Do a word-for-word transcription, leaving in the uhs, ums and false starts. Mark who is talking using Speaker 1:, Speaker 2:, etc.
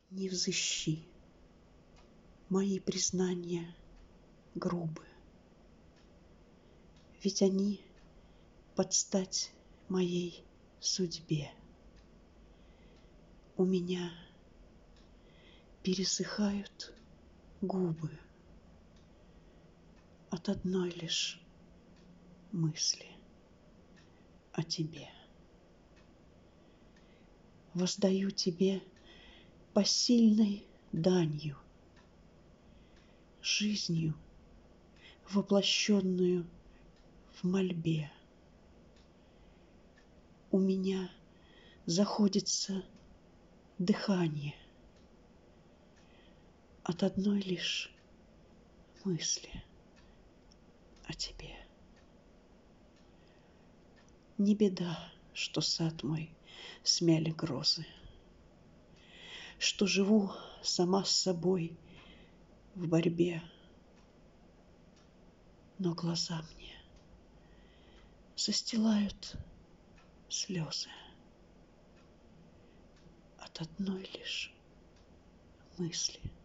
Speaker 1: Не взыщи, мои признания грубы, ведь они под стать моей судьбе. У меня пересыхают губы от одной лишь мысли о тебе. Воздаю тебе посильной данью, жизнью, воплощенную в мольбе. У меня заходится дыхание от одной лишь мысли о тебе. Не беда, что сад мой смяли грозы, что живу сама с собой в борьбе, но глаза мне застилают слезы от одной лишь мысли